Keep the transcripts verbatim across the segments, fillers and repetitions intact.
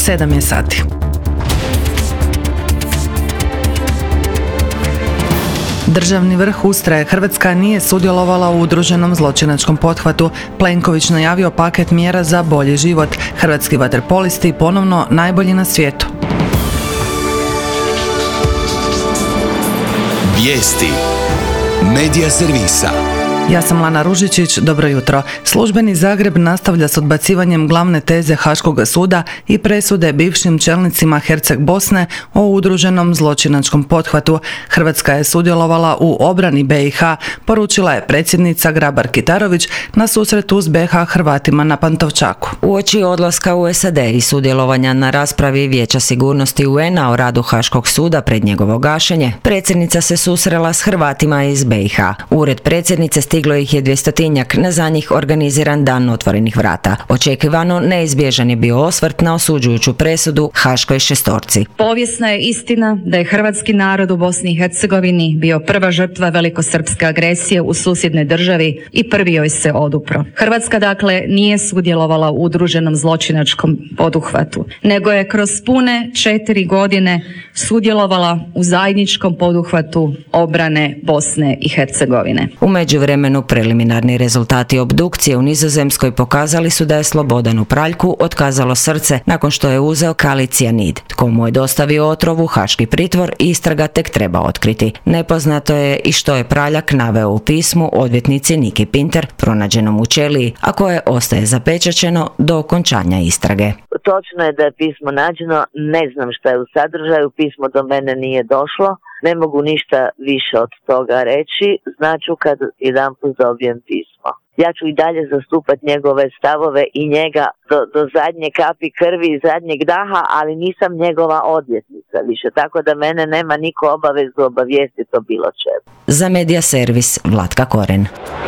sedam je sati. Državni vrh ustraje, Hrvatska nije sudjelovala u udruženom zločinačkom pothvatu. Plenković najavio paket mjera za bolji život. Hrvatski vaterpolisti ponovno najbolji na svijetu. Vijesti Medija servisa. Ja sam Lana Ružičić, dobro jutro. Službeni Zagreb nastavlja s odbacivanjem glavne teze Haškog suda i presude bivšim čelnicima Herceg Bosne o udruženom zločinačkom pothvatu. Hrvatska je sudjelovala u obrani B i H, poručila je predsjednica Grabar-Kitarović na susretu s B i H Hrvatima na Pantovčaku. Uoči odlaska u S A D i sudjelovanja na raspravi Vijeća sigurnosti U N A o radu Haškog suda pred njegovo gašenje, predsjednica se susrela s Hrvatima iz B i H. Ured predsjednice stiglo ih je dvjestotinjak na za njih organiziran dan otvorenih vrata. Očekivano neizbježan je bio osvrt na osuđujuću presudu Haškoj šestorci. Povijesna je istina da je hrvatski narod u Bosni i Hercegovini bio prva žrtva velikosrpske agresije u susjednoj državi i prvi joj se odupro. Hrvatska dakle nije sudjelovala u udruženom zločinačkom poduhvatu, nego je kroz pune četiri godine sudjelovala u zajedničkom poduhvatu obrane Bosne i Hercegovine. U međuvremenu preliminarni rezultati obdukcije u Nizozemskoj pokazali su da je Slobodanu Praljku otkazalo srce nakon što je uzeo kalicijanid. Tko mu je dostavio otrov u haški pritvor, istraga tek treba otkriti. Nepoznato je i što je Praljak naveo u pismu odvjetnici Niki Pinter, pronađenom u ćeliji, a koje ostaje zapečaćeno do okončanja istrage. Točno je da je pismo nađeno, ne znam šta je u sadržaju, pismo do mene nije došlo. Ne mogu ništa više od toga reći, znaću kad jedanput dobijem pismo. Ja ću i dalje zastupati njegove stavove i njega do, do zadnje kapi krvi i zadnjeg daha, ali nisam njegova odvjetnica više, tako da mene nema niko obavezu obavijestiti o bilo čemu. Za Medija servis Vlatka Koren.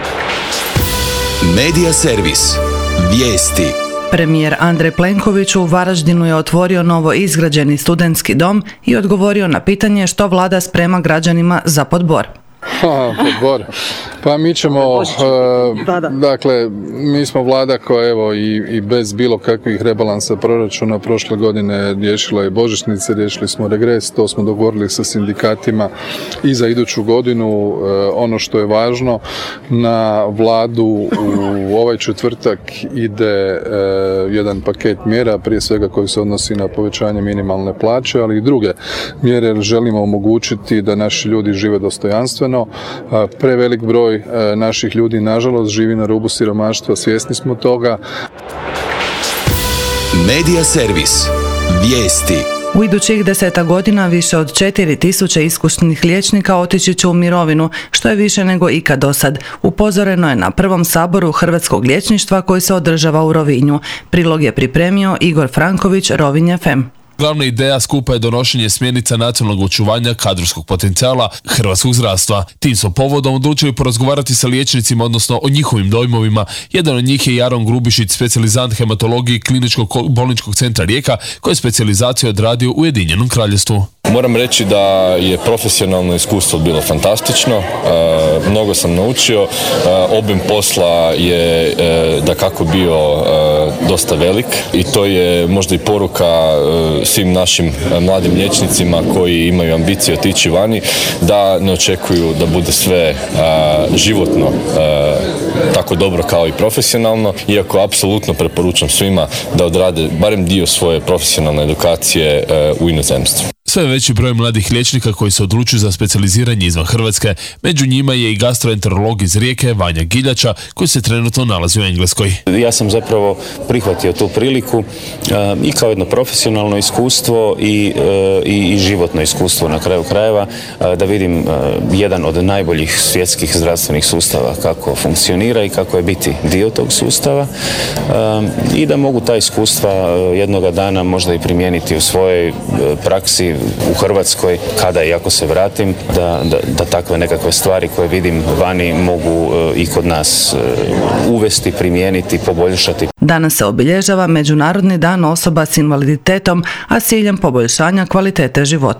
Medija servis. Vijesti. Premijer Andrej Plenković u Varaždinu je otvorio novo izgrađeni studentski dom i odgovorio na pitanje što vlada sprema građanima za podbor. Ha, podbor. Pa mi ćemo, uh, dakle, mi smo vlada koja evo i, i bez bilo kakvih rebalansa proračuna prošle godine riješila je božićnice, riješili smo regres, to smo dogovorili sa sindikatima i za iduću godinu. Uh, ono što je važno, na vladu u ovaj četvrtak ide uh, jedan paket mjera, prije svega koji se odnosi na povećanje minimalne plaće, ali i druge mjere, jer želimo omogućiti da naši ljudi žive dostojanstveno. Prevelik broj naših ljudi, nažalost, živi na rubu siromaštva, svjesni smo toga. Medija servis. Vijesti. U idućih deseta godina više od četiri tisuće iskusnih liječnika otići će u mirovinu, što je više nego ikad dosad. Upozoreno je na prvom saboru Hrvatskog liječništva koji se održava u Rovinju. Prilog je pripremio Igor Franković, Rovinj F M. Glavna ideja skupa je donošenje smjernica nacionalnog očuvanja kadrovskog potencijala hrvatskog zdravstva. Tim su povodom odlučili porazgovarati sa liječnicima, odnosno o njihovim dojmovima. Jedan od njih je Jaron Grubišić, specijalizant hematologije Kliničkog bolničkog centra Rijeka, koji je specijalizaciju odradio u Ujedinjenom Kraljevstvu. Moram reći da je profesionalno iskustvo bilo fantastično, e, mnogo sam naučio, e, obim posla je e, dakako bio e, dosta velik i to je možda i poruka e, svim našim mladim liječnicima koji imaju ambiciju otići vani, da ne očekuju da bude sve a, životno a, tako dobro kao i profesionalno, iako apsolutno preporučam svima da odrade barem dio svoje profesionalne edukacije a, u inozemstvu. Sve veći broj mladih liječnika koji se odlučuju za specijaliziranje izvan Hrvatske, među njima je i gastroenterolog iz Rijeke Vanja Giljača, koji se trenutno nalazi u Engleskoj. Ja sam zapravo prihvatio tu priliku uh, i kao jedno profesionalno iskustvo i, uh, i, i životno iskustvo na kraju krajeva, uh, da vidim uh, jedan od najboljih svjetskih zdravstvenih sustava kako funkcionira i kako je biti dio tog sustava uh, i da mogu ta iskustva uh, jednoga dana možda i primijeniti u svojoj uh, praksi u Hrvatskoj, kada i ako se vratim, da, da, da takve nekakve stvari koje vidim vani mogu uh, i kod nas uh, uvesti, primijeniti, poboljšati. Danas se obilježava Međunarodni dan osoba s invaliditetom, a s ciljem poboljšanja kvalitete života.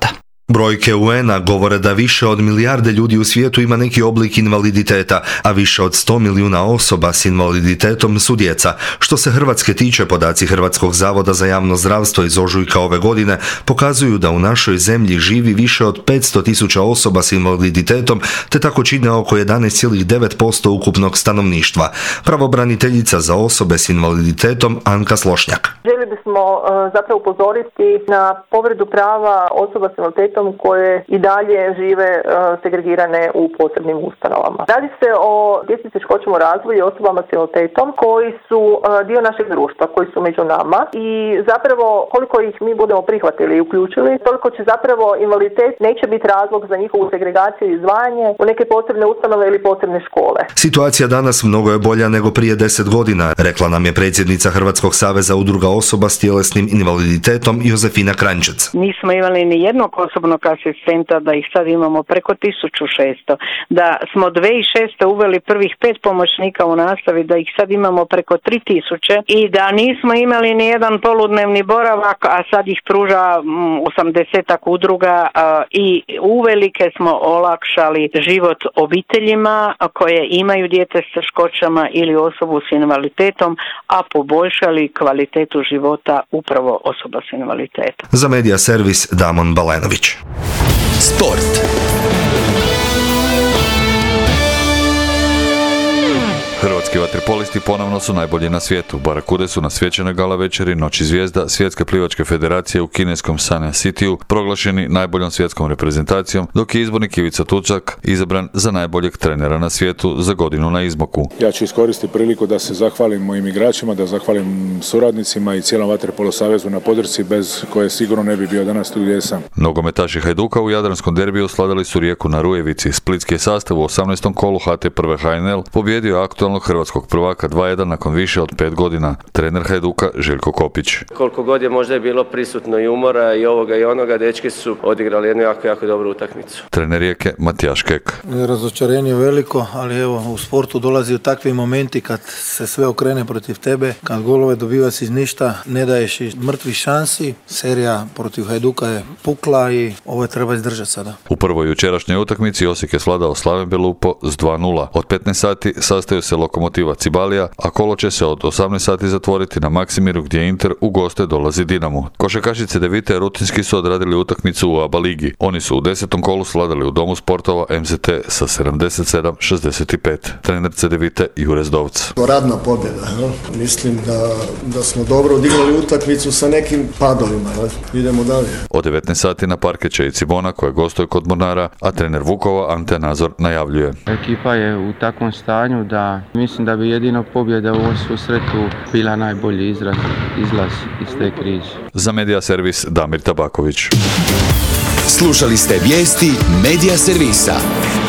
Brojke U N-a govore da više od milijarde ljudi u svijetu ima neki oblik invaliditeta, a više od sto milijuna osoba s invaliditetom su djeca. Što se Hrvatske tiče, podaci Hrvatskog zavoda za javno zdravstvo iz ožujka ove godine pokazuju da u našoj zemlji živi više od petsto tisuća osoba s invaliditetom, te tako čine oko jedanaest zarez devet posto ukupnog stanovništva. Pravobraniteljica za osobe s invaliditetom Anka Slošnjak. Želi bismo uh, zapravo upozoriti na povredu prava osoba s invaliditetom koje i dalje žive uh, segregirane u posebnim ustanovama. Radi se o djeci s teškoćama u razvoju i osobama s invaliditetom koji su uh, dio našeg društva, koji su među nama i zapravo koliko ih mi budemo prihvatili i uključili, toliko će zapravo invaliditet neće biti razlog za njihovu segregaciju i izdvajanje u neke posebne ustanove ili posebne škole. Situacija danas mnogo je bolja nego prije deset godina, rekla nam je predsjednica Hrvatskog saveza udruga osoba s tjelesnim invaliditetom Jozefina Kranjčec. Nismo imali ni jednog osobnog asistenta, da ih sad imamo preko tisuću šesto. Da smo dvije tisuće šeste uveli prvih pet pomoćnika u nastavi, da ih sad imamo preko tri tisuće i da nismo imali ni jedan poludnevni boravak, a sad ih pruža osamdesetak udruga i uvelike smo olakšali život obiteljima koje imaju dijete s teškoćama ili osobu s invaliditetom, a poboljšali kvalitetu života upravo osoba s invaliditetom. Za Medija servis Damon Balenović. Sport. Hrvatski vaterpolisti ponovno su najbolji na svijetu. Barakude su na svečanoj gala večeri Noći zvijezda Svjetske plivačke federacije u kineskom Sanya Cityu proglašeni najboljom svjetskom reprezentacijom, dok je izbornik Ivica Tučak izabran za najboljeg trenera na svijetu za godinu na izmaku. Ja ću iskoristiti priliku da se zahvalim mojim igračima, da zahvalim suradnicima i cijelom vaterpolo savezu na podršci bez koje sigurno ne bi bio danas tu gdje sam. Nogometaši Hajduka u jadranskom derbiju slavili su Rijeku na Rujevici. Splitski je sastav u osamnaestom kolu H T prve H N L pobjedio aktualnog hrvatskog prvaka dva jedan nakon više od pet godina. Trener Hajduka Željko Kopić. Koliko god je možda je bilo prisutno i umora i ovoga i onoga, dečki su odigrali jednu jako, jako dobru utakmicu. Trener Rijeke Matijaš Kek. Razočarenje veliko, ali evo u sportu dolazi u takvi momenti kad se sve okrene protiv tebe, kad golove dobivaš iz ništa, ne daješ i mrtvi šansi. Serija protiv Hajduka je pukla i ovo je treba izdržati sada. U prvoj jučerašnjoj utakmici Osijek je svladao Slaven Belupo s dva nula. Od petnaest sati sastaju se Lokomotiva Cibalija, a kolo će se od osamnaest sati zatvoriti na Maksimiru gdje Inter u goste dolazi Dinamo. Košarkašice Devite rutinski su odradili utakmicu u A B A ligi. Oni su u desetom kolu svladali u Domu sportova M Z T sa sedamdeset sedam šezdeset pet. Trener Devite Jure Zdovc. Radna pobjeda. No? Mislim da, da smo dobro odigrali utakmicu sa nekim padovima. No? Idemo dalje. Od devetnaest sati na parke će i Cibona koja gostuje kod Mornara, a trener Vukova Ante Nazor najavljuje. Ekipa je u takvom stanju da mislim da bi jedino pobjeda u ovom susretu bila najbolji izraz, izlaz iz te krize. Za Medija servis Damir Tabaković. Slušali ste vijesti Medija servisa.